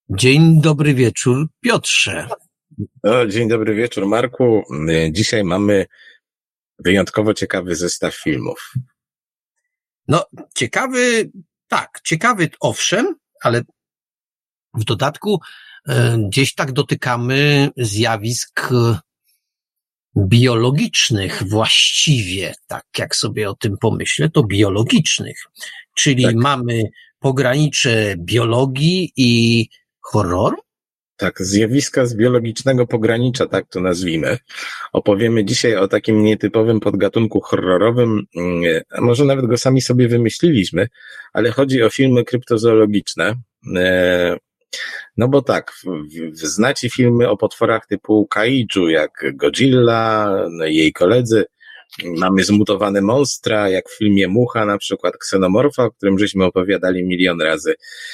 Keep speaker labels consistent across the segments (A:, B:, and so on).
A: Dzień dobry wieczór, Piotrze.
B: Dzień dobry wieczór, Marku. Dzisiaj mamy wyjątkowo ciekawy zestaw filmów.
A: No, ciekawy owszem, ale w dodatku gdzieś tak dotykamy zjawisk biologicznych właściwie, tak jak sobie o tym pomyślę, to biologicznych. Czyli tak. Mamy pogranicze biologii i horroru?
B: Tak, zjawiska z biologicznego pogranicza, tak to nazwijmy. Opowiemy dzisiaj o takim nietypowym podgatunku horrorowym, a może nawet go sami sobie wymyśliliśmy, ale chodzi o filmy kryptozoologiczne. No bo tak, znacie filmy o potworach typu kaiju, jak Godzilla, jej koledzy. Mamy zmutowane monstra, jak w filmie Mucha, na przykład Ksenomorfa, o którym żeśmy opowiadali milion razy.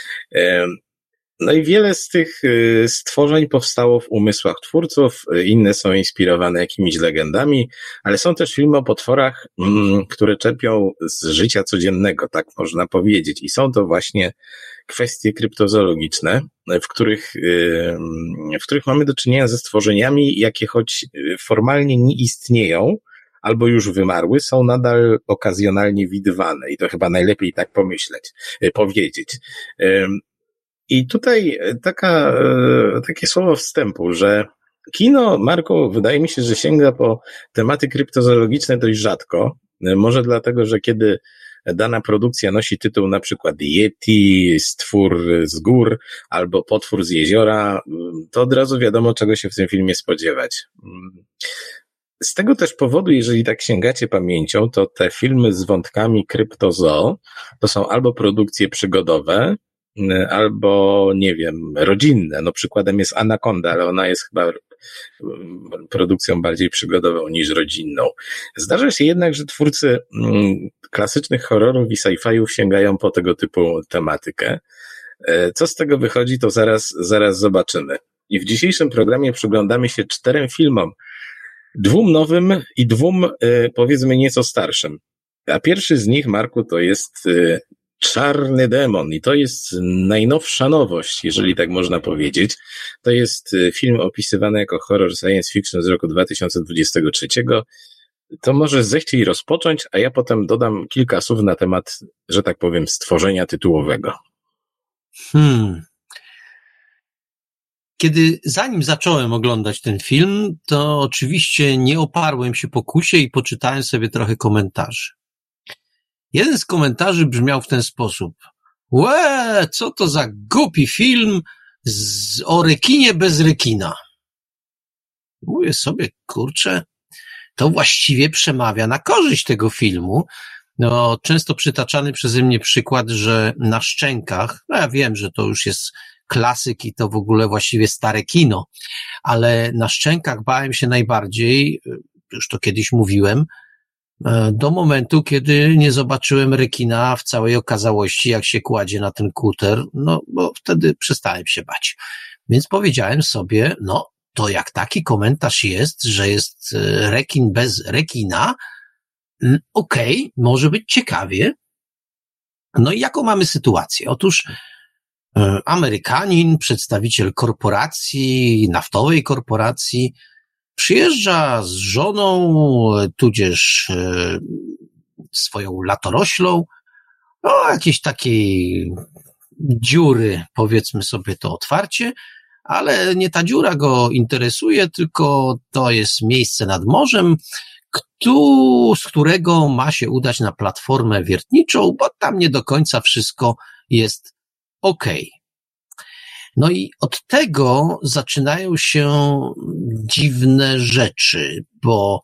B: No i wiele z tych stworzeń powstało w umysłach twórców, inne są inspirowane jakimiś legendami, ale są też filmy o potworach, które czerpią z życia codziennego, tak można powiedzieć. I są to właśnie kwestie kryptozoologiczne, w których mamy do czynienia ze stworzeniami, jakie choć formalnie nie istnieją, albo już wymarły, są nadal okazjonalnie widywane. I to chyba najlepiej tak powiedzieć. I tutaj takie słowo wstępu, że kino, Marku, wydaje mi się, że sięga po tematy kryptozoologiczne dość rzadko. Może dlatego, że kiedy dana produkcja nosi tytuł na przykład Yeti, stwór z gór albo potwór z jeziora, to od razu wiadomo, czego się w tym filmie spodziewać. Z tego też powodu, jeżeli tak sięgacie pamięcią, to te filmy z wątkami kryptozoo to są albo produkcje przygodowe, albo, nie wiem, rodzinne. No przykładem jest Anaconda, ale ona jest chyba produkcją bardziej przygodową niż rodzinną. Zdarza się jednak, że twórcy klasycznych horrorów i sci-fiów sięgają po tego typu tematykę. Co z tego wychodzi, to zaraz zobaczymy. I w dzisiejszym programie przyglądamy się 4 filmom. 2 nowym i 2, powiedzmy, nieco starszym. A pierwszy z nich, Marku, to jest Czarny Demon i to jest najnowsza nowość, jeżeli tak można powiedzieć. To jest film opisywany jako horror science fiction z roku 2023. To może zechciej rozpocząć, a ja potem dodam kilka słów na temat, że tak powiem, stworzenia tytułowego.
A: Zanim zacząłem oglądać ten film, to oczywiście nie oparłem się pokusie i poczytałem sobie trochę komentarzy. Jeden z komentarzy brzmiał w ten sposób: co to za głupi film o rekinie bez rekina. Mówię sobie, kurczę, to właściwie przemawia na korzyść tego filmu. No, często przytaczany przeze mnie przykład, że na Szczękach, no ja wiem, że to już jest klasyk i to w ogóle właściwie stare kino, ale na Szczękach bałem się najbardziej, już to kiedyś mówiłem, do momentu, kiedy nie zobaczyłem rekina w całej okazałości, jak się kładzie na ten kuter, no bo wtedy przestałem się bać. Więc powiedziałem sobie, no to jak taki komentarz jest, że jest rekin bez rekina, okej, może być ciekawie. No i jaką mamy sytuację? Otóż Amerykanin, przedstawiciel korporacji, naftowej korporacji, przyjeżdża z żoną, tudzież swoją latoroślą, jakiejś takiej dziury, powiedzmy sobie to otwarcie, ale nie ta dziura go interesuje, tylko to jest miejsce nad morzem, z którego ma się udać na platformę wiertniczą, bo tam nie do końca wszystko jest okej. No i od tego zaczynają się dziwne rzeczy, bo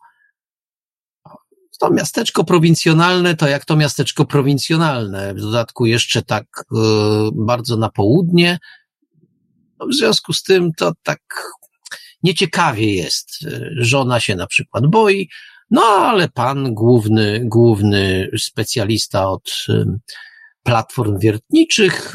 A: to miasteczko prowincjonalne to jak to miasteczko prowincjonalne, w dodatku jeszcze tak bardzo na południe, no w związku z tym to tak nieciekawie jest. Żona się na przykład boi, no ale pan główny specjalista od platform wiertniczych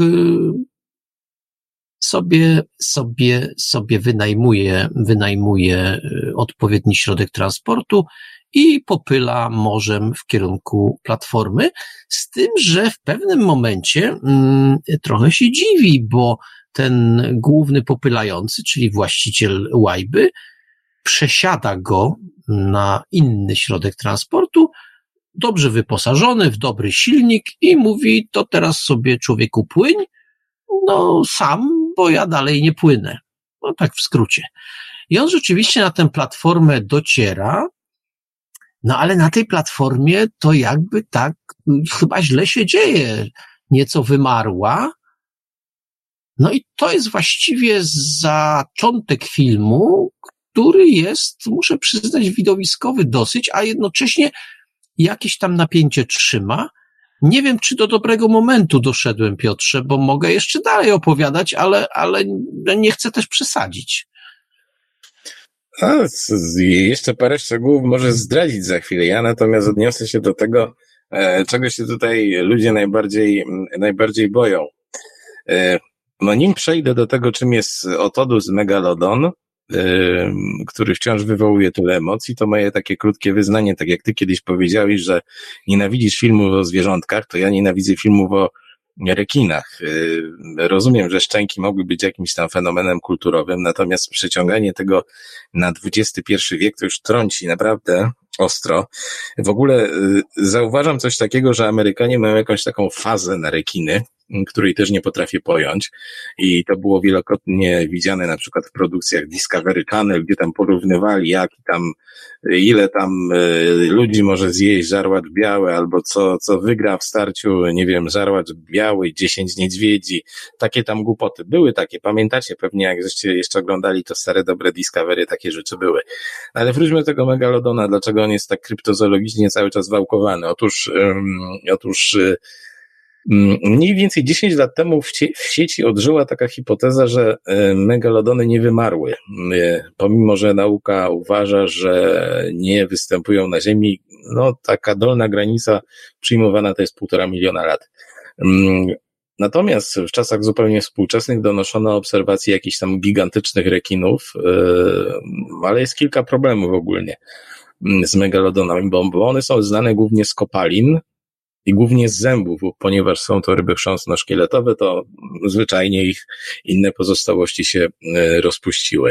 A: sobie wynajmuje odpowiedni środek transportu i popyla morzem w kierunku platformy, z tym, że w pewnym momencie trochę się dziwi, bo ten główny popylający, czyli właściciel łajby, przesiada go na inny środek transportu, dobrze wyposażony, w dobry silnik i mówi, to teraz sobie człowieku płyń, no sam, bo ja dalej nie płynę. No tak w skrócie. I on rzeczywiście na tę platformę dociera, no ale na tej platformie to jakby tak chyba źle się dzieje, nieco wymarła. No i to jest właściwie zaczątek filmu, który jest, muszę przyznać, widowiskowy dosyć, a jednocześnie jakieś tam napięcie trzyma. Nie wiem, czy do dobrego momentu doszedłem, Piotrze, bo mogę jeszcze dalej opowiadać, ale nie chcę też przesadzić.
B: Jeszcze parę szczegółów może zdradzić za chwilę. Ja natomiast odniosę się do tego, czego się tutaj ludzie najbardziej boją. No nim przejdę do tego, czym jest Otodus Megalodon, który wciąż wywołuje tyle emocji, to moje takie krótkie wyznanie, tak jak ty kiedyś powiedziałeś, że nienawidzisz filmów o zwierzątkach, to ja nienawidzę filmów o rekinach. Rozumiem, że szczęki mogły być jakimś tam fenomenem kulturowym, natomiast przeciąganie tego na XXI wiek to już trąci naprawdę ostro. W ogóle zauważam coś takiego, że Amerykanie mają jakąś taką fazę na rekiny, której też nie potrafię pojąć i to było wielokrotnie widziane na przykład w produkcjach Discovery Channel, gdzie tam porównywali ile tam ludzi może zjeść żarłacz biały albo co wygra w starciu, nie wiem, żarłacz biały, 10 niedźwiedzi, takie tam głupoty. Były takie, pamiętacie pewnie, jak żeście jeszcze oglądali to stare dobre Discovery, takie rzeczy były. Ale wróćmy do tego Megalodona, dlaczego on jest tak kryptozoologicznie cały czas wałkowany. Otóż mniej więcej 10 lat temu w sieci odżyła taka hipoteza, że megalodony nie wymarły, pomimo że nauka uważa, że nie występują na Ziemi. No taka dolna granica przyjmowana to jest 1,5 miliona lat. Natomiast w czasach zupełnie współczesnych donoszono obserwacji jakichś tam gigantycznych rekinów, ale jest kilka problemów ogólnie z megalodonami, bo one są znane głównie z kopalin i głównie z zębów, ponieważ są to ryby chrząstno-szkieletowe, to zwyczajnie ich inne pozostałości się rozpuściły.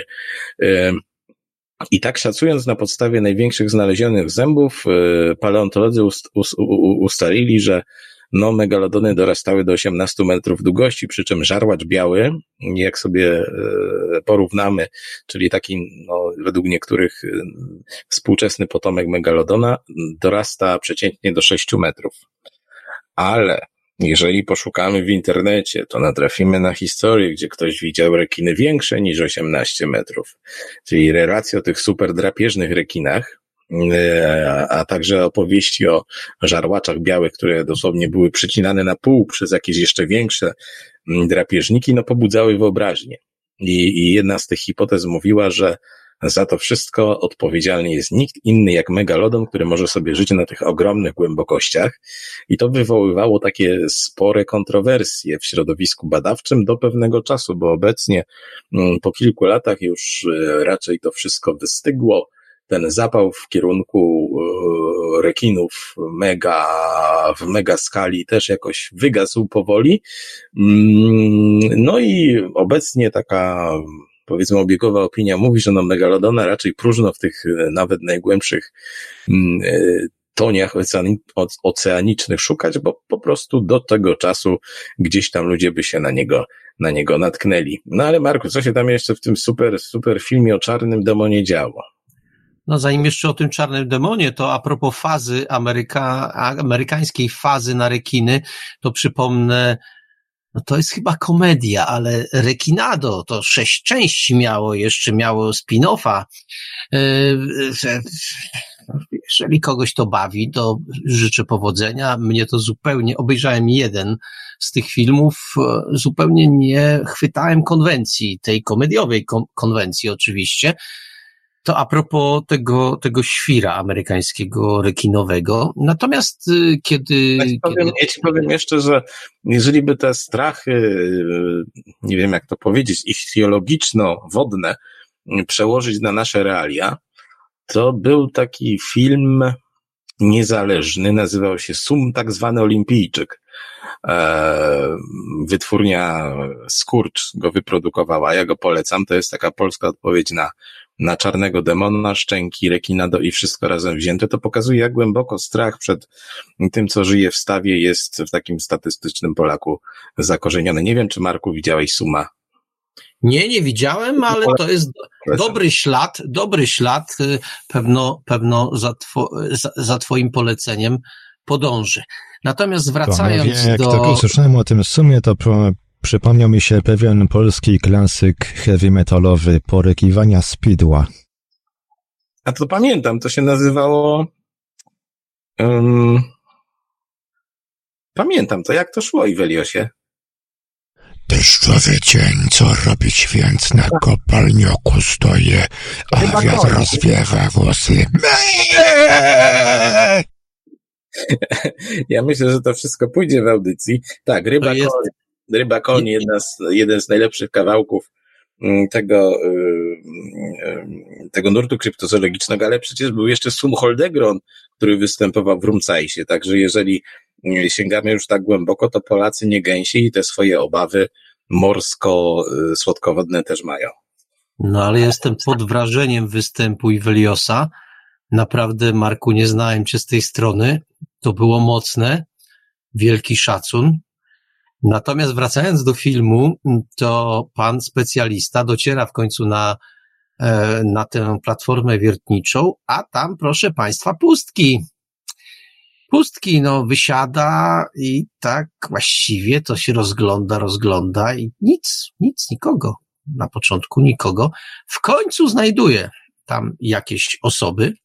B: I tak szacując na podstawie największych znalezionych zębów, paleontolodzy ustalili, że megalodony dorastały do 18 metrów długości, przy czym żarłacz biały, jak sobie porównamy, czyli taki, według niektórych współczesny potomek megalodona, dorasta przeciętnie do 6 metrów. Ale jeżeli poszukamy w internecie, to natrafimy na historię, gdzie ktoś widział rekiny większe niż 18 metrów. Czyli relacje o tych super drapieżnych rekinach, a także opowieści o żarłaczach białych, które dosłownie były przecinane na pół przez jakieś jeszcze większe drapieżniki, pobudzały wyobraźnię. I jedna z tych hipotez mówiła, że za to wszystko odpowiedzialny jest nikt inny jak megalodon, który może sobie żyć na tych ogromnych głębokościach. I to wywoływało takie spore kontrowersje w środowisku badawczym do pewnego czasu, bo obecnie po kilku latach już raczej to wszystko wystygło. Ten zapał w kierunku rekinów w mega skali też jakoś wygasł powoli. No i obecnie taka, powiedzmy, obiegowa opinia mówi, że megalodona raczej próżno w tych nawet najgłębszych toniach oceanicznych szukać, bo po prostu do tego czasu gdzieś tam ludzie by się na niego natknęli. No ale Marku, co się tam jeszcze w tym super filmie o czarnym demonie działo?
A: No zanim jeszcze o tym czarnym demonie, to a propos fazy amerykańskiej fazy na rekiny, to przypomnę, to jest chyba komedia, ale Rekinado to 6 części miało, jeszcze miało spin-offa. Jeżeli kogoś to bawi, to życzę powodzenia. Mnie to zupełnie, obejrzałem jeden z tych filmów, zupełnie nie chwytałem konwencji, tej komediowej konwencji oczywiście. To a propos tego świra amerykańskiego rekinowego. Natomiast
B: Ja ci powiem jeszcze, że jeżeli by te strachy, nie wiem jak to powiedzieć, ichtiologiczno-wodne przełożyć na nasze realia, To był taki film niezależny, nazywał się Sum, tak zwany Olimpijczyk. Wytwórnia Skurcz go wyprodukowała, ja go polecam, to jest taka polska odpowiedź na Czarnego Demona, Szczęki, Rekina i wszystko razem wzięte. To pokazuje, jak głęboko strach przed tym, co żyje w stawie, jest w takim statystycznym Polaku zakorzeniony. Nie wiem, czy Marku widziałeś Suma?
A: Nie widziałem, ale to jest dobry ślad, pewno za twoim poleceniem podąży. Natomiast wracając
C: jak tak usłyszałem o tym Sumie, to przypomniał mi się pewien polski klasyk heavy metalowy, Porykiwania Speedła.
B: A to pamiętam, to się nazywało... Pamiętam to, jak to szło, Iweliosie.
D: Deszczowy dzień, co robić więc na kopalnioku stoję, a wiatr rozwiewa włosy.
B: Ja myślę, że to wszystko pójdzie w audycji. Tak, Ryba Koń, jeden z najlepszych kawałków tego nurtu kryptozoologicznego, ale przecież był jeszcze Sum Holdegron, który występował w Rumcajsie, także jeżeli sięgamy już tak głęboko, to Polacy nie gęsi i te swoje obawy morsko-słodkowodne też mają.
A: No ale jestem pod wrażeniem występu Iweliosa. Naprawdę, Marku, nie znałem cię z tej strony. To było mocne. Wielki szacun. Natomiast wracając do filmu, to pan specjalista dociera w końcu na tę platformę wiertniczą, a tam, proszę państwa, pustki. Wysiada i tak właściwie to się rozgląda i nic, nikogo. Na początku nikogo. W końcu znajduje tam jakieś osoby.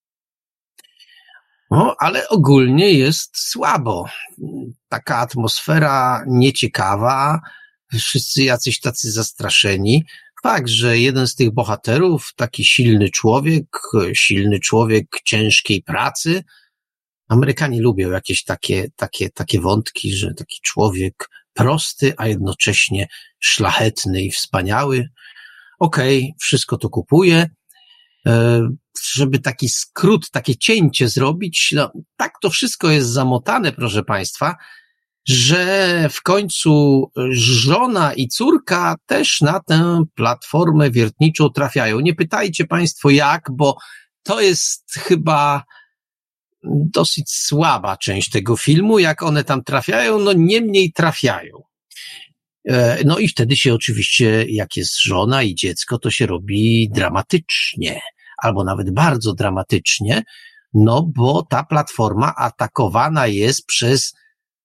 A: No, ale ogólnie jest słabo. Taka atmosfera nieciekawa, wszyscy jacyś tacy zastraszeni. Fakt, że jeden z tych bohaterów, taki silny człowiek ciężkiej pracy. Amerykanie lubią jakieś takie wątki, że taki człowiek prosty, a jednocześnie szlachetny i wspaniały. Okej, wszystko to kupuje. Żeby taki skrót, takie cięcie zrobić, tak to wszystko jest zamotane, proszę państwa, że w końcu żona i córka też na tę platformę wiertniczą trafiają. Nie pytajcie państwo jak, bo to jest chyba dosyć słaba część tego filmu, jak one tam trafiają, niemniej trafiają. No i wtedy się oczywiście, jak jest żona i dziecko, to się robi dramatycznie, albo nawet bardzo dramatycznie, bo ta platforma atakowana jest przez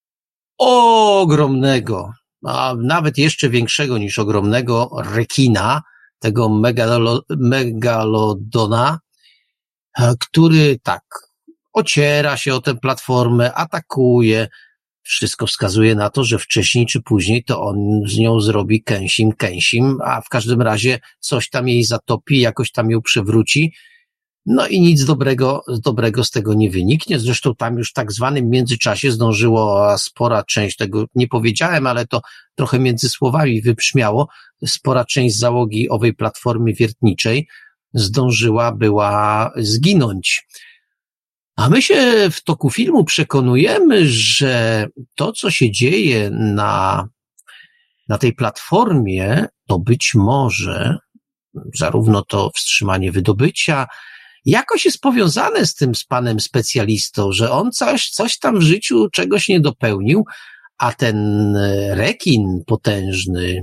A: ogromnego, a nawet jeszcze większego niż ogromnego rekina, tego megalodona, który tak ociera się o tę platformę, atakuje. Wszystko wskazuje na to, że wcześniej czy później to on z nią zrobi kęsim, a w każdym razie coś tam jej zatopi, jakoś tam ją przewróci. No i nic dobrego z tego nie wyniknie. Zresztą tam już w tak zwanym międzyczasie zdążyło spora część tego, nie powiedziałem, ale to trochę między słowami wybrzmiało, spora część załogi owej platformy wiertniczej była zginąć. A my się w toku filmu przekonujemy, że to, co się dzieje na tej platformie, to być może zarówno to wstrzymanie wydobycia, jakoś jest powiązane z panem specjalistą, że on coś tam w życiu czegoś nie dopełnił, a ten rekin potężny,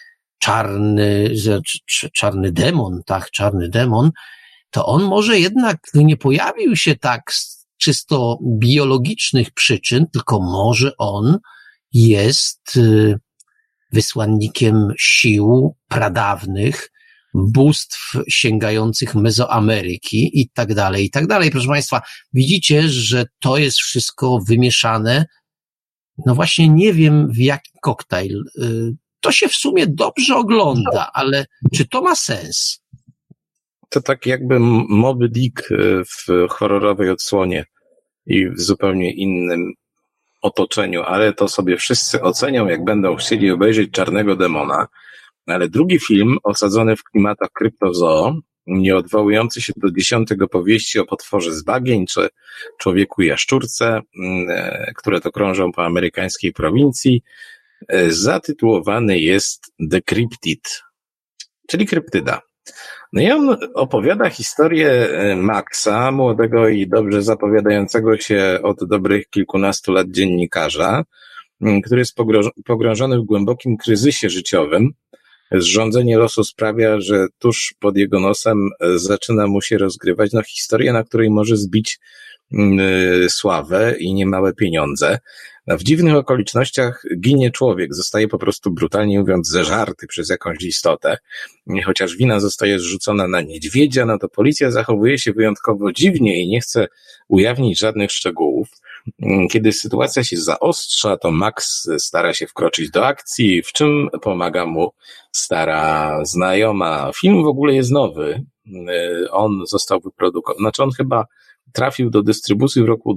A: czarny demon, to on może jednak nie pojawił się tak z czysto biologicznych przyczyn, tylko może on jest wysłannikiem sił pradawnych, bóstw sięgających Mezoameryki i tak dalej, i tak dalej. Proszę państwa, widzicie, że to jest wszystko wymieszane, właśnie nie wiem w jaki koktajl. To się w sumie dobrze ogląda, ale czy to ma sens?
B: To tak jakby Moby Dick w horrorowej odsłonie i w zupełnie innym otoczeniu, ale to sobie wszyscy ocenią, jak będą chcieli obejrzeć Czarnego Demona. Ale drugi film osadzony w klimatach kryptozoo nie odwołujący się do 10 opowieści o potworze z bagien, czy człowieku jaszczurce, które to krążą po amerykańskiej prowincji, zatytułowany jest The Cryptid, czyli kryptyda. No i on opowiada historię Maxa, młodego i dobrze zapowiadającego się od dobrych kilkunastu lat dziennikarza, który jest pogrążony w głębokim kryzysie życiowym. Zrządzenie losu sprawia, że tuż pod jego nosem zaczyna mu się rozgrywać historia, na której może zbić sławę i niemałe pieniądze. W dziwnych okolicznościach ginie człowiek, zostaje po prostu brutalnie mówiąc zeżarty przez jakąś istotę. Chociaż wina zostaje zrzucona na niedźwiedzia, no to policja zachowuje się wyjątkowo dziwnie i nie chce ujawnić żadnych szczegółów. Kiedy sytuacja się zaostrza, to Max stara się wkroczyć do akcji, w czym pomaga mu stara znajoma. Film w ogóle jest nowy. On został wyprodukowany, on chyba trafił do dystrybucji w roku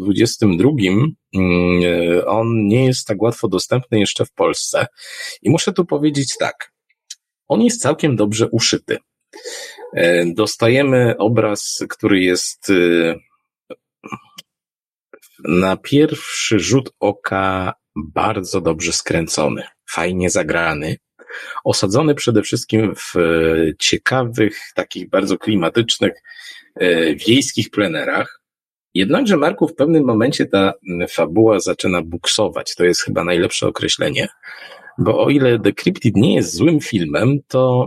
B: 2022. On nie jest tak łatwo dostępny jeszcze w Polsce. I muszę tu powiedzieć tak. On jest całkiem dobrze uszyty. Dostajemy obraz, który jest na pierwszy rzut oka bardzo dobrze skręcony, fajnie zagrany, osadzony przede wszystkim w ciekawych, takich bardzo klimatycznych, wiejskich plenerach. Jednakże, Marku, w pewnym momencie ta fabuła zaczyna buksować. To jest chyba najlepsze określenie. Bo o ile The Cryptid nie jest złym filmem, to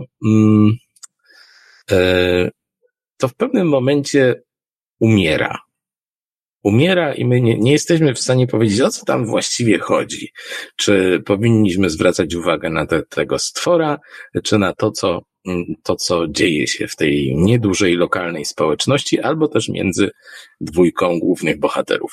B: w pewnym momencie umiera. Umiera i my nie jesteśmy w stanie powiedzieć, o co tam właściwie chodzi. Czy powinniśmy zwracać uwagę na tego stwora, czy na to, co dzieje się w tej niedużej lokalnej społeczności, albo też między dwójką głównych bohaterów.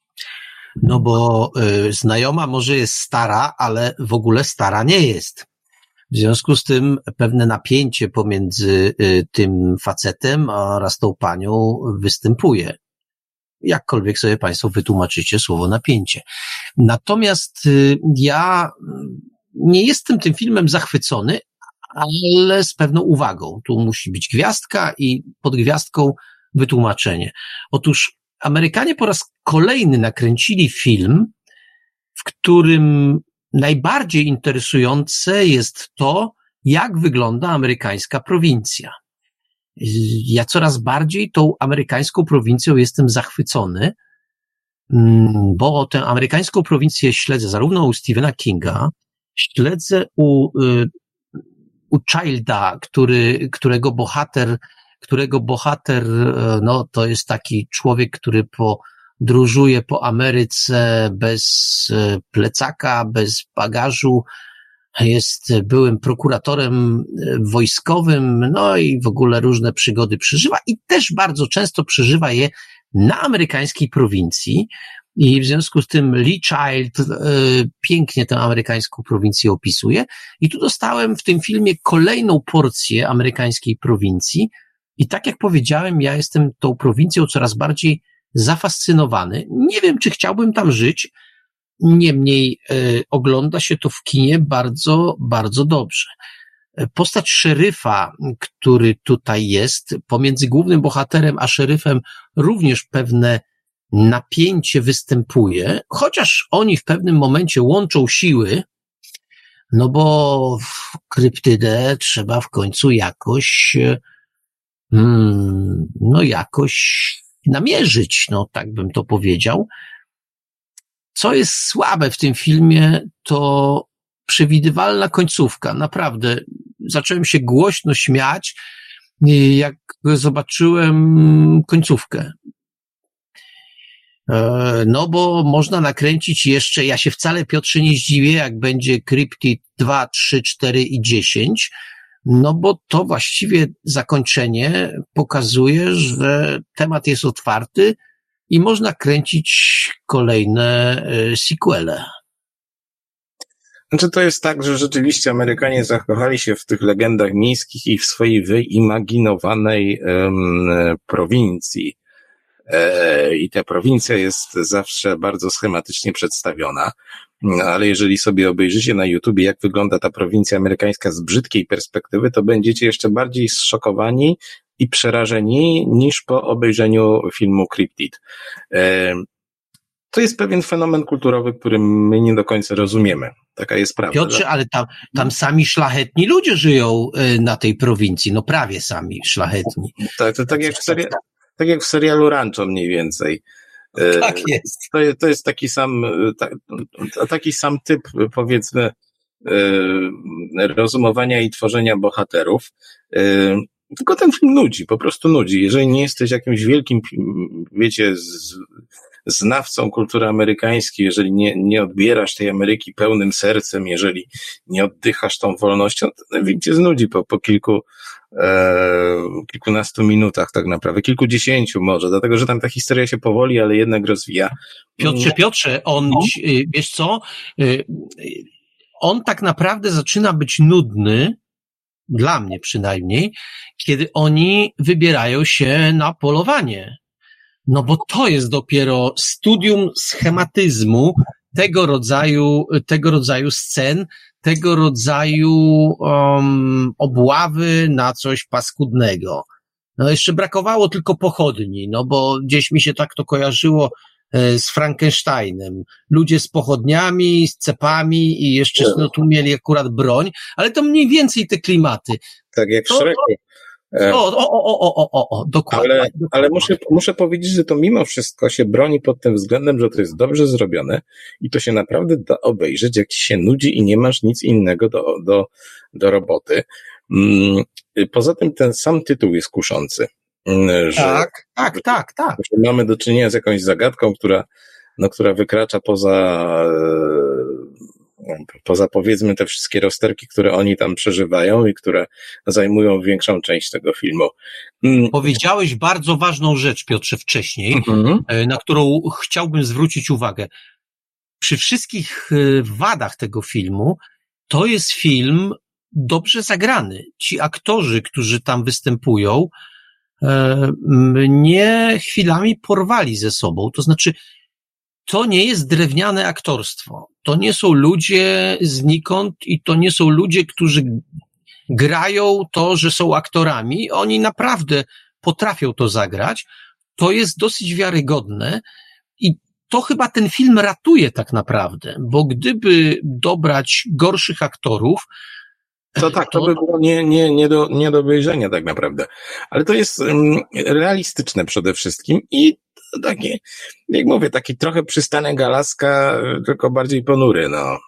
A: No bo znajoma może jest stara, ale w ogóle stara nie jest. W związku z tym pewne napięcie pomiędzy tym facetem oraz tą panią występuje. Jakkolwiek sobie Państwo wytłumaczycie słowo napięcie. Natomiast ja nie jestem tym filmem zachwycony, ale z pewną uwagą. Tu musi być gwiazdka i pod gwiazdką wytłumaczenie. Otóż Amerykanie po raz kolejny nakręcili film, w którym najbardziej interesujące jest to, jak wygląda amerykańska prowincja. Ja coraz bardziej tą amerykańską prowincją jestem zachwycony, bo tę amerykańską prowincję śledzę zarówno u Stephena Kinga, śledzę u Childa, którego bohater, no to jest taki człowiek, który podróżuje po Ameryce bez plecaka, bez bagażu, jest byłym prokuratorem wojskowym, no i w ogóle różne przygody przeżywa i też bardzo często przeżywa je na amerykańskiej prowincji i w związku z tym Lee Child pięknie tę amerykańską prowincję opisuje i tu dostałem w tym filmie kolejną porcję amerykańskiej prowincji i tak jak powiedziałem, ja jestem tą prowincją coraz bardziej zafascynowany. Nie wiem, czy chciałbym tam żyć, niemniej ogląda się to w kinie bardzo, bardzo dobrze. Postać szeryfa, który tutaj jest, pomiędzy głównym bohaterem a szeryfem również pewne napięcie występuje, chociaż oni w pewnym momencie łączą siły, no bo kryptydę trzeba w końcu jakoś namierzyć, no tak bym to powiedział. Co jest słabe w tym filmie, to przewidywalna końcówka. Naprawdę, zacząłem się głośno śmiać, jak zobaczyłem końcówkę. No bo można nakręcić jeszcze, ja się wcale, Piotrze, nie zdziwię, jak będzie Cryptid 2, 3, 4 i 10, no bo to właściwie zakończenie pokazuje, że temat jest otwarty i można kręcić kolejne sequele.
B: Znaczy to jest tak, że rzeczywiście Amerykanie zakochali się w tych legendach miejskich i w swojej wyimaginowanej prowincji. I ta prowincja jest zawsze bardzo schematycznie przedstawiona. Ale jeżeli sobie obejrzycie na YouTubie, jak wygląda ta prowincja amerykańska z brzydkiej perspektywy, to będziecie jeszcze bardziej zszokowani i przerażeni niż po obejrzeniu filmu Cryptid. To jest pewien fenomen kulturowy, który my nie do końca rozumiemy. Taka jest prawda.
A: Piotrze, ale tam sami szlachetni ludzie żyją na tej prowincji, no prawie sami szlachetni.
B: Tak, to tak jak w serialu Rancho mniej więcej.
A: Tak jest.
B: To jest taki sam typ, powiedzmy, rozumowania i tworzenia bohaterów. Tylko ten film nudzi, po prostu nudzi. Jeżeli nie jesteś jakimś wielkim, wiecie, znawcą kultury amerykańskiej, jeżeli nie odbierasz tej Ameryki pełnym sercem, jeżeli nie oddychasz tą wolnością, to film cię znudzi po kilkunastu minutach tak naprawdę, kilkudziesięciu może, dlatego że tam ta historia się powoli, ale jednak rozwija.
A: Piotrze, wiesz co, on tak naprawdę zaczyna być nudny, dla mnie przynajmniej, kiedy oni wybierają się na polowanie. No bo to jest dopiero studium schematyzmu tego rodzaju scen, tego rodzaju obławy na coś paskudnego. No jeszcze brakowało tylko pochodni, no bo gdzieś mi się tak to kojarzyło z Frankensteinem. Ludzie z pochodniami, z cepami i jeszcze no, tu mieli akurat broń, ale to mniej więcej te klimaty.
B: Tak jak w Shreku.
A: Dokładnie.
B: Ale muszę powiedzieć, że to mimo wszystko się broni pod tym względem, że to jest dobrze zrobione i to się naprawdę da obejrzeć, jak ci się nudzi i nie masz nic innego do roboty. Poza tym ten sam tytuł jest kuszący.
A: Tak.
B: Mamy do czynienia z jakąś zagadką, która wykracza poza powiedzmy te wszystkie rozterki, które oni tam przeżywają i które zajmują większą część tego filmu.
A: Powiedziałeś bardzo ważną rzecz, Piotrze, wcześniej, na którą chciałbym zwrócić uwagę. Przy wszystkich wadach tego filmu, to jest film dobrze zagrany. Ci aktorzy, którzy tam występują, mnie chwilami porwali ze sobą. To znaczy, to nie jest drewniane aktorstwo. To nie są ludzie znikąd i to nie są ludzie, którzy grają to, że są aktorami. Oni naprawdę potrafią to zagrać. To jest dosyć wiarygodne i to chyba ten film ratuje tak naprawdę, bo gdyby dobrać gorszych aktorów,
B: to by było nie do obejrzenia tak naprawdę. Ale to jest realistyczne przede wszystkim i takie, jak mówię, taki trochę przystanek Alaska, tylko bardziej ponury, no.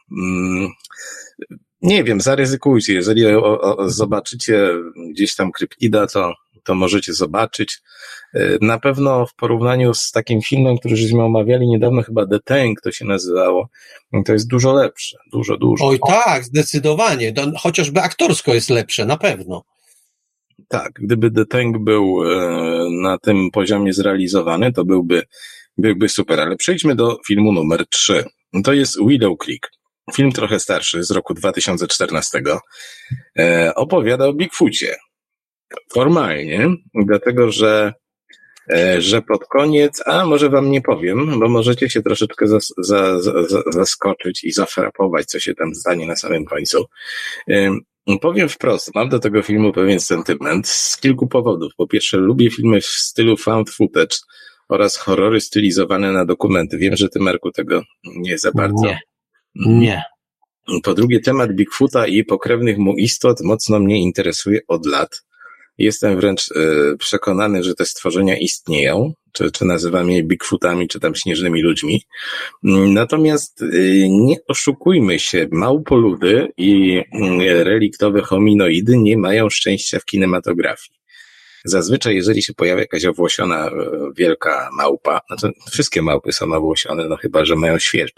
B: Nie wiem, zaryzykujcie. Jeżeli zobaczycie gdzieś tam Cryptida, to możecie zobaczyć. Na pewno w porównaniu z takim filmem, który żeśmy omawiali niedawno, chyba The Tank to się nazywało, to jest dużo lepsze. Dużo.
A: Oj tak, zdecydowanie. Chociażby aktorsko jest lepsze, na pewno.
B: Tak, gdyby The Tank był na tym poziomie zrealizowany, to byłby super. Ale przejdźmy do filmu numer 3. To jest Willow Creek. Film trochę starszy, z roku 2014. Opowiada o Bigfoocie. Formalnie, dlatego że pod koniec, a może wam nie powiem, bo możecie się troszeczkę zaskoczyć i zafrapować, co się tam stanie na samym końcu. Powiem wprost, mam do tego filmu pewien sentyment z kilku powodów. Po pierwsze, lubię filmy w stylu found footage oraz horrory stylizowane na dokumenty. Wiem, że ty, Marku, tego nie za bardzo.
A: Nie.
B: Po drugie, temat Bigfoota i pokrewnych mu istot mocno mnie interesuje od lat. Jestem wręcz przekonany, że te stworzenia istnieją, czy nazywamy je Bigfootami, czy tam śnieżnymi ludźmi. Natomiast nie oszukujmy się, małpoludy i reliktowe hominoidy nie mają szczęścia w kinematografii. Zazwyczaj, jeżeli się pojawia jakaś owłosiona wielka małpa, no to wszystkie małpy są owłosione, no chyba że mają świerzb.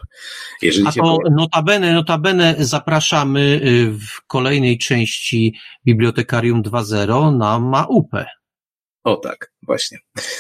A: Notabene zapraszamy w kolejnej części Bibliotekarium 2.0 na małpę.
B: O tak, właśnie.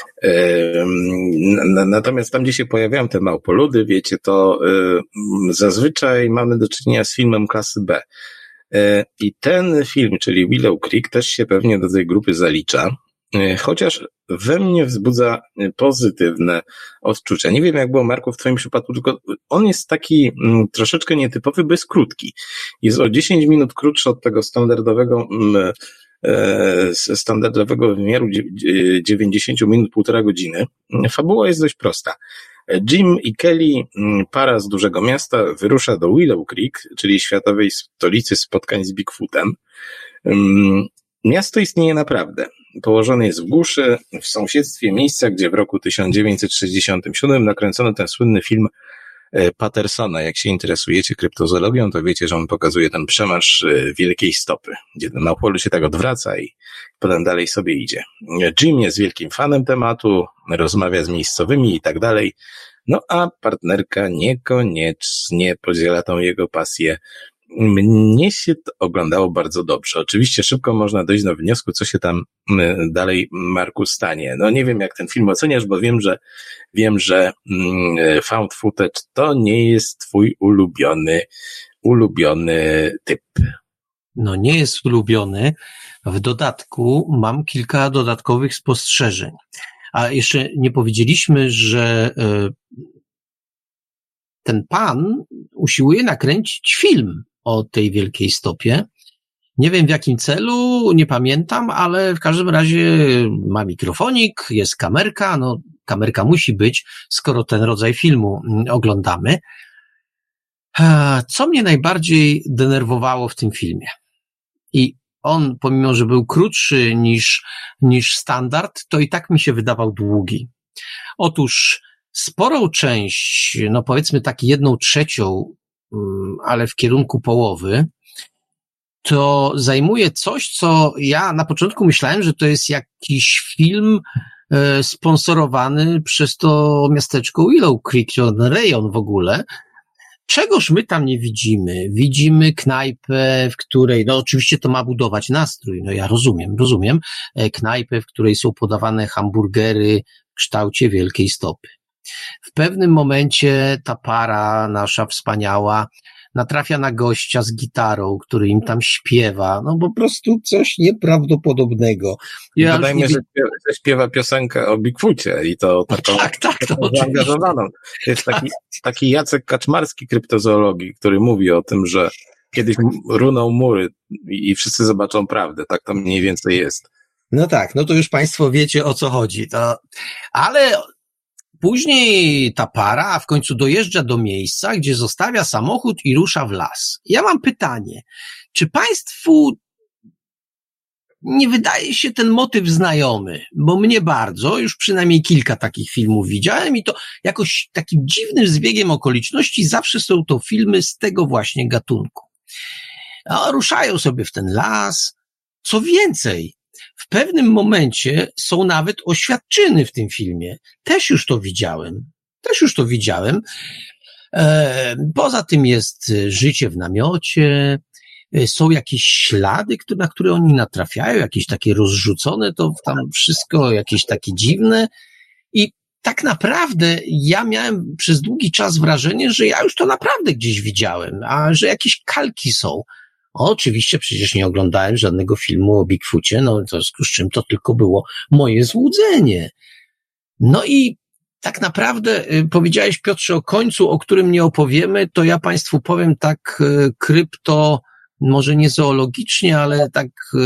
B: Natomiast tam, gdzie się pojawiają te małpoludy, wiecie, to zazwyczaj mamy do czynienia z filmem klasy B. I ten film, czyli Willow Creek, też się pewnie do tej grupy zalicza, chociaż we mnie wzbudza pozytywne odczucia. Nie wiem, jak było, Marku, w twoim przypadku, tylko on jest taki troszeczkę nietypowy, bo jest krótki. Jest o 10 minut krótszy od tego standardowego standardowego wymiaru 90 minut, 1,5 godziny. Fabuła jest dość prosta. Jim i Kelly, para z dużego miasta, wyrusza do Willow Creek, czyli światowej stolicy spotkań z Bigfootem. Miasto istnieje naprawdę. Położone jest w głuszy, w sąsiedztwie miejsca, gdzie w roku 1967 nakręcono ten słynny film Pattersona. Jak się interesujecie kryptozoologią, to wiecie, że on pokazuje ten przemarsz wielkiej stopy, gdzie ten małpolu się tak odwraca i potem dalej sobie idzie. Jim jest wielkim fanem tematu, rozmawia z miejscowymi i tak dalej, no a partnerka niekoniecznie podziela tą jego pasję. Mnie się to oglądało bardzo dobrze. Oczywiście szybko można dojść do wniosku, co się tam dalej, Marku, stanie. No nie wiem, jak ten film oceniasz, bo wiem, że found footage to nie jest twój ulubiony typ.
A: No nie jest ulubiony. W dodatku mam kilka dodatkowych spostrzeżeń. A jeszcze nie powiedzieliśmy, że ten pan usiłuje nakręcić film o tej wielkiej stopie. Nie wiem w jakim celu, nie pamiętam, ale w każdym razie ma mikrofonik, jest kamerka, no kamerka musi być, skoro ten rodzaj filmu oglądamy. Co mnie najbardziej denerwowało w tym filmie? I on, pomimo że był krótszy niż standard, to i tak mi się wydawał długi. Otóż sporą część, no powiedzmy tak 1/3, ale w kierunku połowy, to zajmuje coś, co ja na początku myślałem, że to jest jakiś film sponsorowany przez to miasteczko Willow Creek, ten rejon w ogóle. Czegoż my tam nie widzimy? Widzimy knajpę, w której, no oczywiście to ma budować nastrój, no ja rozumiem, knajpę, w której są podawane hamburgery w kształcie wielkiej stopy. W pewnym momencie ta para nasza wspaniała natrafia na gościa z gitarą, który im tam śpiewa, no po prostu coś nieprawdopodobnego.
B: Dodajmy, że śpiewa piosenkę o Bigfoocie i to taką zaangażowaną. To jest taki Jacek Kaczmarski kryptozoologii, który mówi o tym, że kiedyś runą mury i wszyscy zobaczą prawdę. Tak to mniej więcej jest.
A: No tak, no to już państwo wiecie, o co chodzi. Ale później ta para w końcu dojeżdża do miejsca, gdzie zostawia samochód i rusza w las. Ja mam pytanie, czy państwu nie wydaje się ten motyw znajomy? Bo mnie bardzo, już przynajmniej kilka takich filmów widziałem i to jakoś takim dziwnym zbiegiem okoliczności zawsze są to filmy z tego właśnie gatunku. A ruszają sobie w ten las. Co więcej, w pewnym momencie są nawet oświadczyny w tym filmie. Też już to widziałem. Poza tym jest życie w namiocie, są jakieś ślady, na które oni natrafiają, jakieś takie rozrzucone, to tam wszystko jakieś takie dziwne. I tak naprawdę ja miałem przez długi czas wrażenie, że ja już to naprawdę gdzieś widziałem, a że jakieś kalki są. Oczywiście przecież nie oglądałem żadnego filmu o Bigfoocie, no w związku z czym to tylko było moje złudzenie. No i tak naprawdę powiedziałeś, Piotrze, o końcu, o którym nie opowiemy, to ja państwu powiem tak może nie zoologicznie, ale tak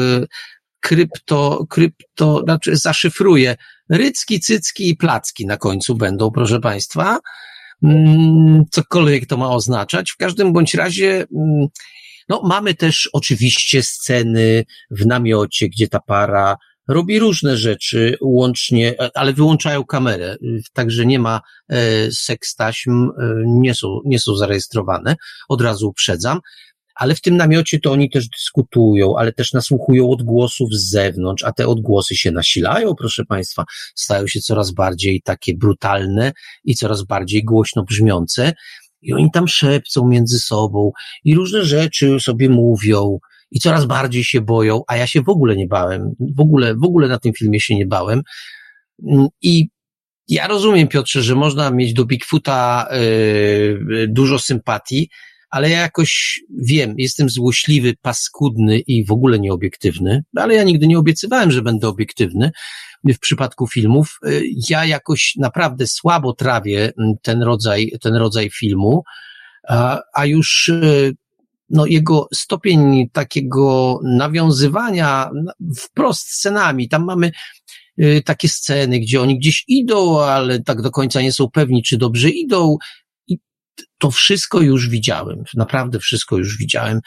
A: znaczy zaszyfruję. Rycki, cycki i placki na końcu będą, proszę państwa. Cokolwiek to ma oznaczać. W każdym bądź razie no, mamy też oczywiście sceny w namiocie, gdzie ta para robi różne rzeczy, ale wyłączają kamerę, także nie ma sekstaśm, nie są zarejestrowane, od razu uprzedzam, ale w tym namiocie to oni też dyskutują, ale też nasłuchują odgłosów z zewnątrz, a te odgłosy się nasilają, proszę państwa, stają się coraz bardziej takie brutalne i coraz bardziej głośno brzmiące. I oni tam szepcą między sobą i różne rzeczy sobie mówią i coraz bardziej się boją, a ja się w ogóle nie bałem. W ogóle na tym filmie się nie bałem. I ja rozumiem, Piotrze, że można mieć do Bigfoota dużo sympatii, ale ja jakoś wiem, jestem złośliwy, paskudny i w ogóle nieobiektywny, ale ja nigdy nie obiecywałem, że będę obiektywny w przypadku filmów. Ja jakoś naprawdę słabo trawię ten rodzaj filmu, a już no jego stopień takiego nawiązywania wprost scenami. Tam mamy takie sceny, gdzie oni gdzieś idą, ale tak do końca nie są pewni, czy dobrze idą. I to wszystko już widziałem. Naprawdę wszystko już widziałem.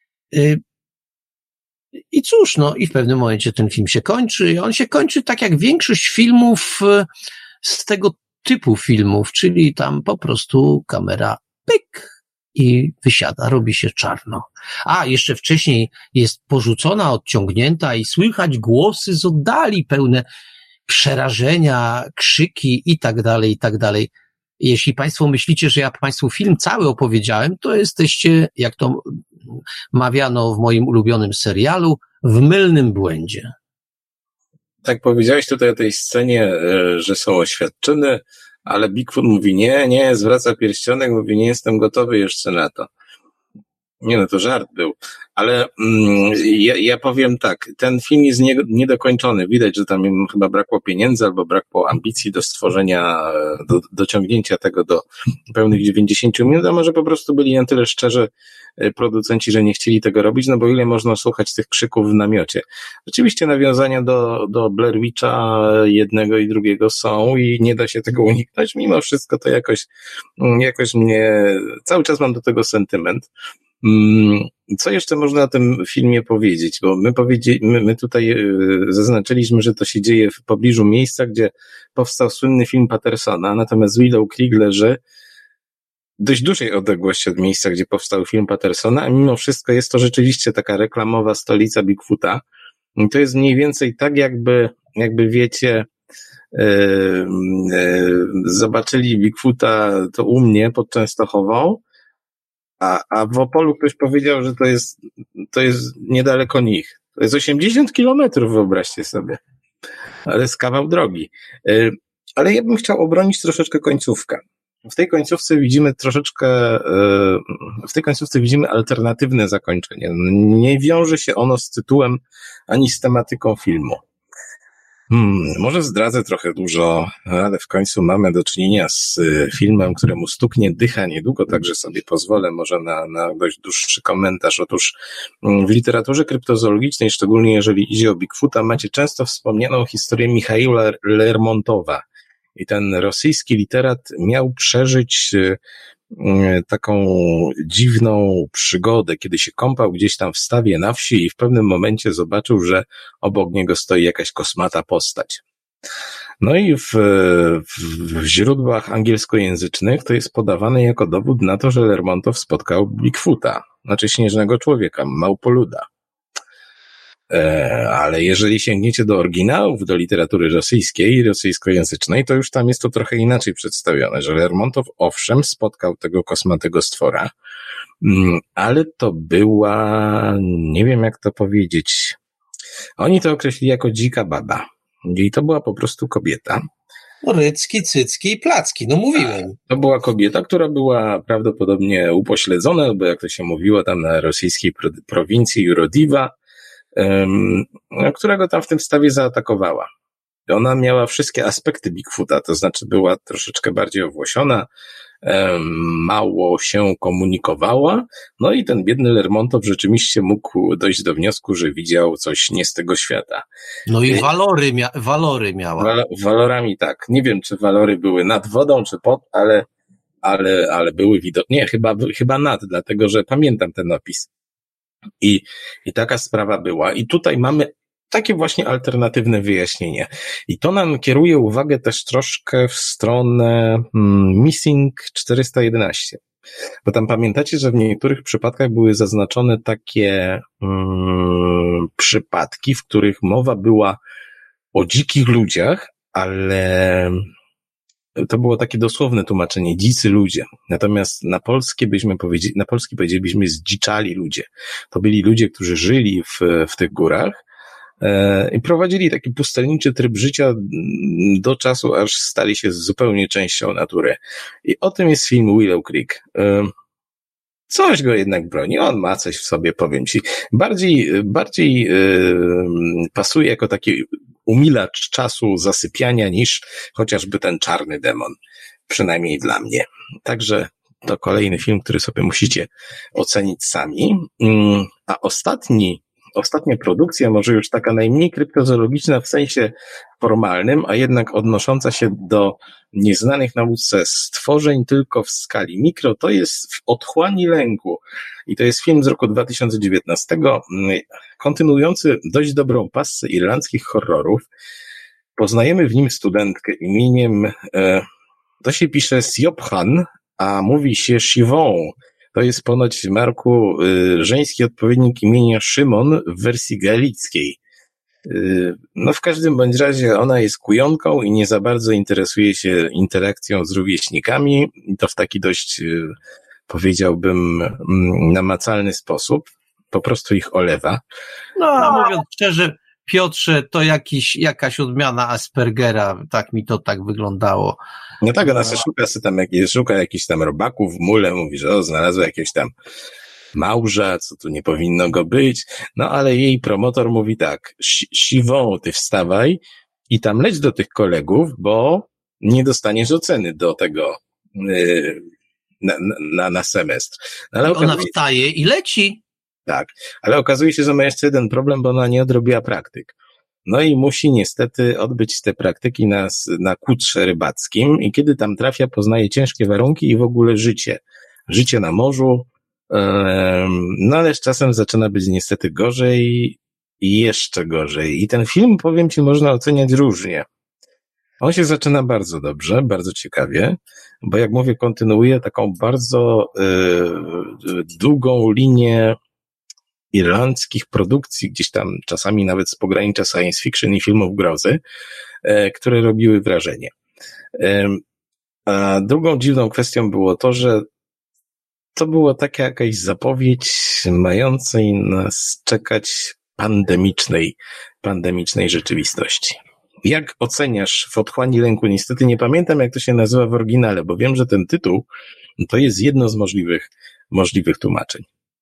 A: I cóż, no i w pewnym momencie ten film się kończy. I on się kończy tak jak większość filmów z tego typu filmów, czyli tam po prostu kamera pyk i wysiada, robi się czarno. A, jeszcze wcześniej jest porzucona, odciągnięta i słychać głosy z oddali pełne przerażenia, krzyki i tak dalej, i tak dalej. Jeśli Państwo myślicie, że ja Państwu film cały opowiedziałem, to jesteście, jak to mawiano w moim ulubionym serialu, w mylnym błędzie.
B: Tak powiedziałeś tutaj o tej scenie, że są oświadczyny, ale Bigfoot mówi nie, zwraca pierścionek, mówi nie jestem gotowy jeszcze na to. Nie no, to żart był. Ale ja powiem tak, ten film jest niedokończony. Widać, że tam im chyba brakło pieniędzy albo brakło ambicji do stworzenia, dociągnięcia tego do pełnych 90 minut, a może po prostu byli na tyle szczerzy producenci, że nie chcieli tego robić, no bo ile można słuchać tych krzyków w namiocie. Oczywiście nawiązania do Blair Witcha jednego i drugiego są i nie da się tego uniknąć. Mimo wszystko to jakoś mnie, cały czas mam do tego sentyment. Co jeszcze można o tym filmie powiedzieć? Bo my tutaj zaznaczyliśmy, że to się dzieje w pobliżu miejsca, gdzie powstał słynny film Pattersona, natomiast Willow Creek leży dość dużej odległości od miejsca, gdzie powstał film Pattersona, a mimo wszystko jest to rzeczywiście taka reklamowa stolica Bigfoota. I to jest mniej więcej tak, jakby wiecie, zobaczyli Bigfoota to u mnie pod Częstochową, a w Opolu ktoś powiedział, że to jest niedaleko nich. To jest 80 kilometrów, wyobraźcie sobie. Ale jest kawał drogi. Ale ja bym chciał obronić troszeczkę końcówkę. W tej końcówce widzimy alternatywne zakończenie. Nie wiąże się ono z tytułem ani z tematyką filmu. Może zdradzę trochę dużo, ale w końcu mamy do czynienia z filmem, któremu stuknie dycha niedługo, także sobie pozwolę może na dość dłuższy komentarz. Otóż w literaturze kryptozoologicznej, szczególnie jeżeli idzie o Bigfoota, macie często wspomnianą historię Michaila Lermontowa. I ten rosyjski literat miał przeżyć taką dziwną przygodę, kiedy się kąpał gdzieś tam w stawie na wsi i w pewnym momencie zobaczył, że obok niego stoi jakaś kosmata postać. No i w źródłach angielskojęzycznych to jest podawane jako dowód na to, że Lermontow spotkał Bigfoota, znaczy śnieżnego człowieka, małpoluda. Ale jeżeli sięgniecie do oryginałów, do literatury rosyjskiej, rosyjskojęzycznej, to już tam jest to trochę inaczej przedstawione, że Lermontow owszem spotkał tego kosmatego stwora, ale to była, nie wiem jak to powiedzieć, oni to określili jako dzika baba. I to była po prostu kobieta.
A: Rycki, cycki i placki, no mówiłem.
B: To była kobieta, która była prawdopodobnie upośledzona, albo jak to się mówiło tam na rosyjskiej prowincji Jurodiwa, która go tam w tym stawie zaatakowała. Ona miała wszystkie aspekty Bigfoota, to znaczy była troszeczkę bardziej owłosiona, mało się komunikowała, no i ten biedny Lermontow rzeczywiście mógł dojść do wniosku, że widział coś nie z tego świata.
A: No i walory miała.
B: Walorami tak. Nie wiem, czy walory były nad wodą, czy pod, ale były widoczne. Nie, chyba nad, dlatego że pamiętam ten opis. I taka sprawa była. I tutaj mamy takie właśnie alternatywne wyjaśnienie. I to nam kieruje uwagę też troszkę w stronę Missing 411. Bo tam pamiętacie, że w niektórych przypadkach były zaznaczone takie przypadki, w których mowa była o dzikich ludziach, ale to było takie dosłowne tłumaczenie, dzicy ludzie. Natomiast na polski powiedzielibyśmy zdziczali ludzie. To byli ludzie, którzy żyli w tych górach i prowadzili taki pustelniczy tryb życia do czasu, aż stali się zupełnie częścią natury. I o tym jest film Willow Creek. Coś go jednak broni. On ma coś w sobie, powiem ci. Bardziej pasuje jako taki umilacz czasu zasypiania niż chociażby ten czarny demon. Przynajmniej dla mnie. Także to kolejny film, który sobie musicie ocenić sami. A ostatnia produkcja, może już taka najmniej kryptozoologiczna w sensie formalnym, a jednak odnosząca się do nieznanych nauce stworzeń tylko w skali mikro, to jest W otchłani lęku. I to jest film z roku 2019, kontynuujący dość dobrą passę irlandzkich horrorów. Poznajemy w nim studentkę imieniem, to się pisze Siobhan, a mówi się Siobhan. To jest ponoć, Marku, żeński odpowiednik imienia Szymon w wersji galickiej. No w każdym bądź razie ona jest kujonką i nie za bardzo interesuje się interakcją z rówieśnikami. I to w taki dość, powiedziałbym, namacalny sposób. Po prostu ich olewa.
A: No, mówiąc szczerze, Piotrze, to jakaś odmiana Aspergera, tak mi to tak wyglądało.
B: No tak, ona szuka jakichś tam robaków w mule, mówi, że znalazła jakiegoś tam małża, co tu nie powinno go być, no ale jej promotor mówi tak, Siwą, ty wstawaj i tam leć do tych kolegów, bo nie dostaniesz oceny do tego na semestr. No, ale
A: ona wstaje i leci.
B: Tak, ale okazuje się, że ma jeszcze jeden problem, bo ona nie odrobiła praktyk. No i musi niestety odbyć te praktyki na kutrze rybackim i kiedy tam trafia, poznaje ciężkie warunki i w ogóle życie. Życie na morzu, no ale z czasem zaczyna być niestety gorzej i jeszcze gorzej. I ten film, powiem ci, można oceniać różnie. On się zaczyna bardzo dobrze, bardzo ciekawie, bo jak mówię, kontynuuje taką bardzo długą linię irlandzkich produkcji, gdzieś tam czasami nawet z pogranicza science fiction i filmów grozy, które robiły wrażenie. A drugą dziwną kwestią było to, że to była taka jakaś zapowiedź mającej nas czekać pandemicznej rzeczywistości. Jak oceniasz W otchłani lęku? Niestety nie pamiętam, jak to się nazywa w oryginale, bo wiem, że ten tytuł to jest jedno z możliwych tłumaczeń.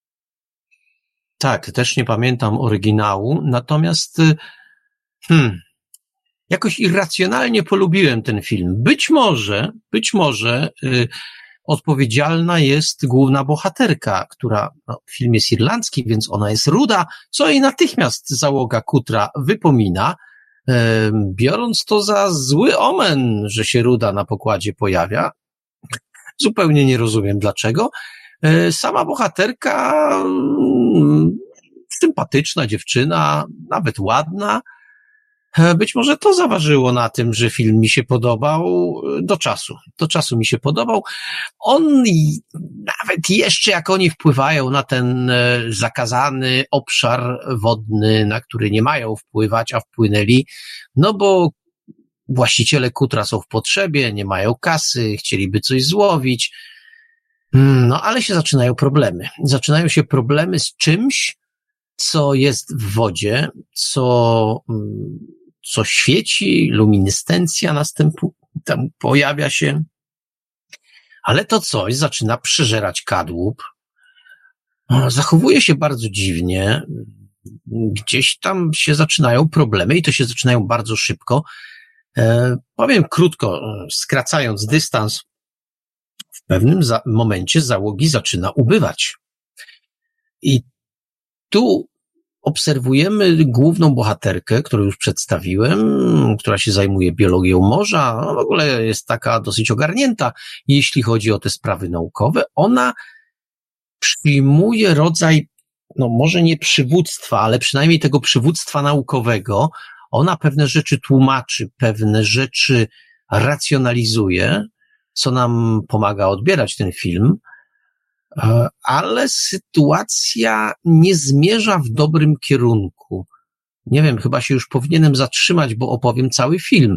A: Tak, też nie pamiętam oryginału, natomiast jakoś irracjonalnie polubiłem ten film. Być może odpowiedzialna jest główna bohaterka, która, film jest irlandzki, więc ona jest ruda, co i natychmiast załoga Kutra wypomina, biorąc to za zły omen, że się ruda na pokładzie pojawia. Zupełnie nie rozumiem dlaczego. Sama bohaterka, sympatyczna dziewczyna, nawet ładna. Być może to zaważyło na tym, że film mi się podobał do czasu mi się podobał. On nawet jeszcze jak oni wpływają na ten zakazany obszar wodny, na który nie mają wpływać, a wpłynęli, no bo właściciele Kutra są w potrzebie, nie mają kasy, chcieliby coś złowić. No ale się zaczynają problemy. Zaczynają się problemy z czymś, co jest w wodzie, co świeci, luminescencja tam pojawia się, ale to coś zaczyna przeżerać kadłub, zachowuje się bardzo dziwnie, gdzieś tam się zaczynają problemy i to się zaczynają bardzo szybko. Powiem krótko, skracając dystans, w pewnym momencie załogi zaczyna ubywać. I tu obserwujemy główną bohaterkę, którą już przedstawiłem, która się zajmuje biologią morza, w ogóle jest taka dosyć ogarnięta, jeśli chodzi o te sprawy naukowe. Ona przyjmuje rodzaj, może nie przywództwa, ale przynajmniej tego przywództwa naukowego. Ona pewne rzeczy tłumaczy, pewne rzeczy racjonalizuje, co nam pomaga odbierać ten film, ale sytuacja nie zmierza w dobrym kierunku. Nie wiem, chyba się już powinienem zatrzymać, bo opowiem cały film.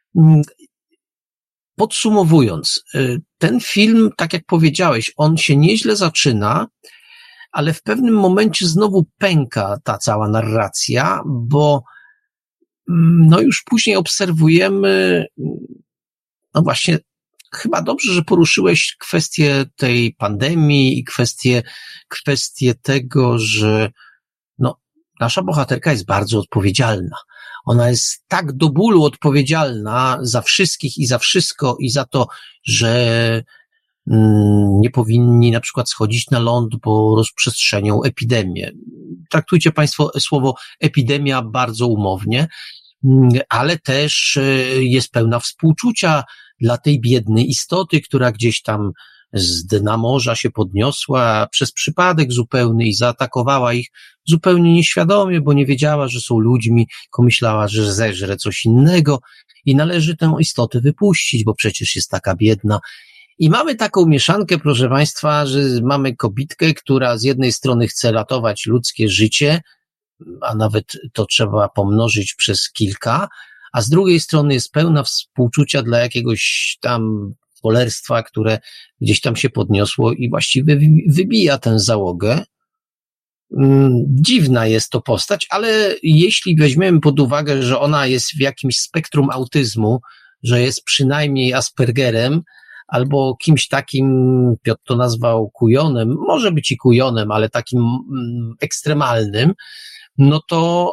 A: Podsumowując, ten film, tak jak powiedziałeś, on się nieźle zaczyna, ale w pewnym momencie znowu pęka ta cała narracja, bo już później obserwujemy, właśnie, chyba dobrze, że poruszyłeś kwestię tej pandemii i kwestię tego, że nasza bohaterka jest bardzo odpowiedzialna. Ona jest tak do bólu odpowiedzialna za wszystkich i za wszystko i za to, że nie powinni na przykład schodzić na ląd, bo rozprzestrzenią epidemię. Traktujcie Państwo słowo epidemia bardzo umownie, ale też jest pełna współczucia dla tej biednej istoty, która gdzieś tam z dna morza się podniosła przez przypadek zupełny i zaatakowała ich zupełnie nieświadomie, bo nie wiedziała, że są ludźmi, tylko myślała, że zeżre coś innego i należy tę istotę wypuścić, bo przecież jest taka biedna. I mamy taką mieszankę, proszę Państwa, że mamy kobitkę, która z jednej strony chce ratować ludzkie życie, a nawet to trzeba pomnożyć przez kilka, a z drugiej strony jest pełna współczucia dla jakiegoś tam cholerstwa, które gdzieś tam się podniosło i właściwie wybija tę załogę. Dziwna jest to postać, ale jeśli weźmiemy pod uwagę, że ona jest w jakimś spektrum autyzmu, że jest przynajmniej Aspergerem, albo kimś takim, Piotr to nazwał kujonem, może być i kujonem, ale takim ekstremalnym, no to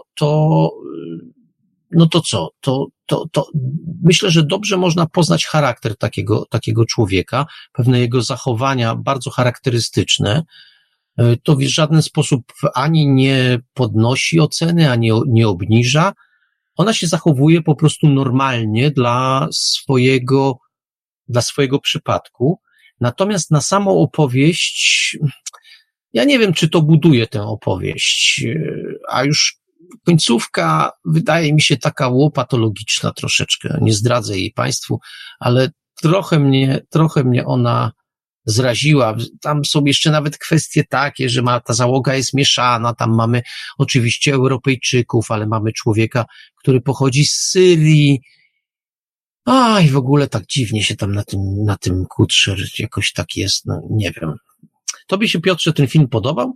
A: co? To myślę, że dobrze można poznać charakter takiego człowieka, pewne jego zachowania bardzo charakterystyczne. To w żaden sposób ani nie podnosi oceny, ani nie obniża. Ona się zachowuje po prostu normalnie dla swojego przypadku. Natomiast na samą opowieść, ja nie wiem, czy to buduje tę opowieść, a już końcówka wydaje mi się taka łopatologiczna troszeczkę. Nie zdradzę jej Państwu, ale trochę mnie ona zraziła. Tam są jeszcze nawet kwestie takie, że ta załoga jest mieszana, tam mamy oczywiście Europejczyków, ale mamy człowieka, który pochodzi z Syrii. I w ogóle tak dziwnie się tam na tym Kutcher jakoś tak jest, no nie wiem. Tobie się, Piotrze, ten film podobał?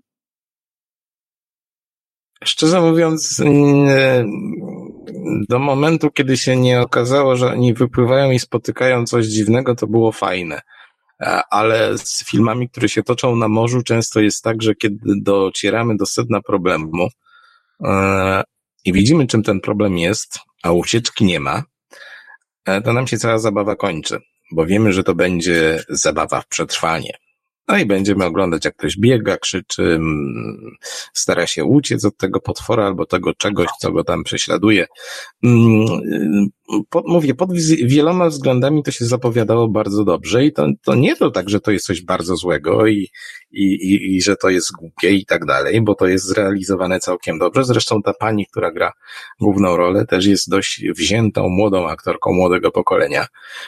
B: Szczerze mówiąc, do momentu, kiedy się nie okazało, że oni wypływają i spotykają coś dziwnego, to było fajne. Ale z filmami, które się toczą na morzu, często jest tak, że kiedy docieramy do sedna problemu i widzimy, czym ten problem jest, a ucieczki nie ma, to nam się cała zabawa kończy, bo wiemy, że to będzie zabawa w przetrwanie. No i będziemy oglądać, jak ktoś biega, krzyczy, stara się uciec od tego potwora albo tego czegoś, co go tam prześladuje. Mówię, pod wieloma względami to się zapowiadało bardzo dobrze i to nie to tak, że to jest coś bardzo złego i że to jest głupie i tak dalej, bo to jest zrealizowane całkiem dobrze. Zresztą ta pani, która gra główną rolę, też jest dość wziętą, młodą aktorką młodego pokolenia.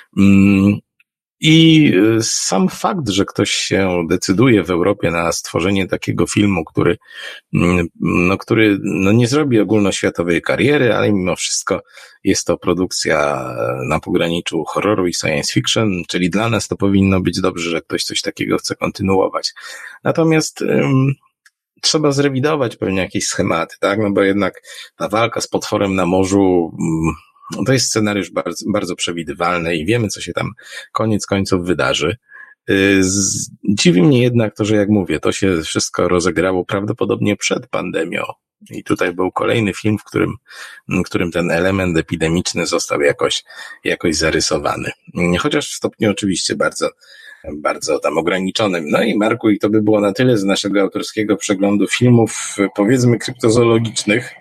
B: I sam fakt, że ktoś się decyduje w Europie na stworzenie takiego filmu, który nie zrobi ogólnoświatowej kariery, ale mimo wszystko jest to produkcja na pograniczu horroru i science fiction, czyli dla nas to powinno być dobrze, że ktoś coś takiego chce kontynuować. Natomiast trzeba zrewidować pewnie jakieś schematy, tak? No bo jednak ta walka z potworem na morzu, to jest scenariusz bardzo, bardzo przewidywalny i wiemy, co się tam koniec końców wydarzy. Dziwi mnie jednak to, że jak mówię, to się wszystko rozegrało prawdopodobnie przed pandemią. I tutaj był kolejny film, w którym ten element epidemiczny został jakoś zarysowany. Chociaż w stopniu oczywiście bardzo, bardzo tam ograniczonym. No i Marku, i to by było na tyle z naszego autorskiego przeglądu filmów, powiedzmy, kryptozoologicznych.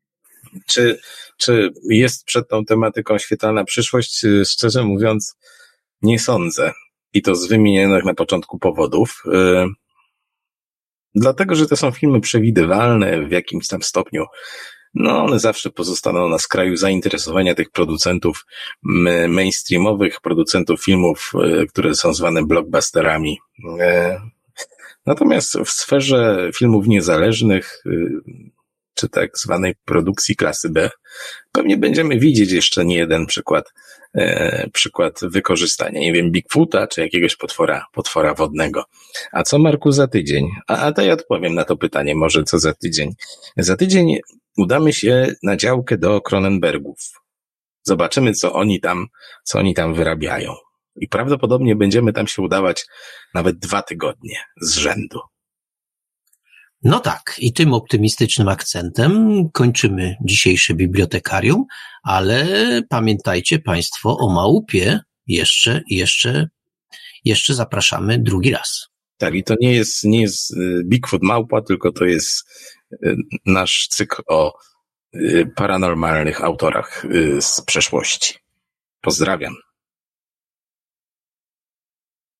B: Czy jest przed tą tematyką świetlana przyszłość? Szczerze mówiąc, nie sądzę. I to z wymienionych na początku powodów. Dlatego, że to są filmy przewidywalne w jakimś tam stopniu. No, one zawsze pozostaną na skraju zainteresowania tych producentów mainstreamowych, producentów filmów, które są zwane blockbusterami. Natomiast w sferze filmów niezależnych, czy tak zwanej produkcji klasy B, pewnie będziemy widzieć jeszcze nie jeden przykład wykorzystania, nie wiem, Bigfoota, czy jakiegoś potwora wodnego. A co, Marku, za tydzień? A to ja odpowiem na to pytanie, może co za tydzień. Za tydzień udamy się na działkę do Cronenbergów. Zobaczymy, co oni tam wyrabiają. I prawdopodobnie będziemy tam się udawać nawet 2 tygodnie z rzędu.
A: No tak, i tym optymistycznym akcentem kończymy dzisiejsze bibliotekarium, ale pamiętajcie Państwo o małpie jeszcze jeszcze zapraszamy drugi raz.
B: Tak, i to nie jest Bigfoot Małpa, tylko to jest nasz cykl o paranormalnych autorach z przeszłości. Pozdrawiam.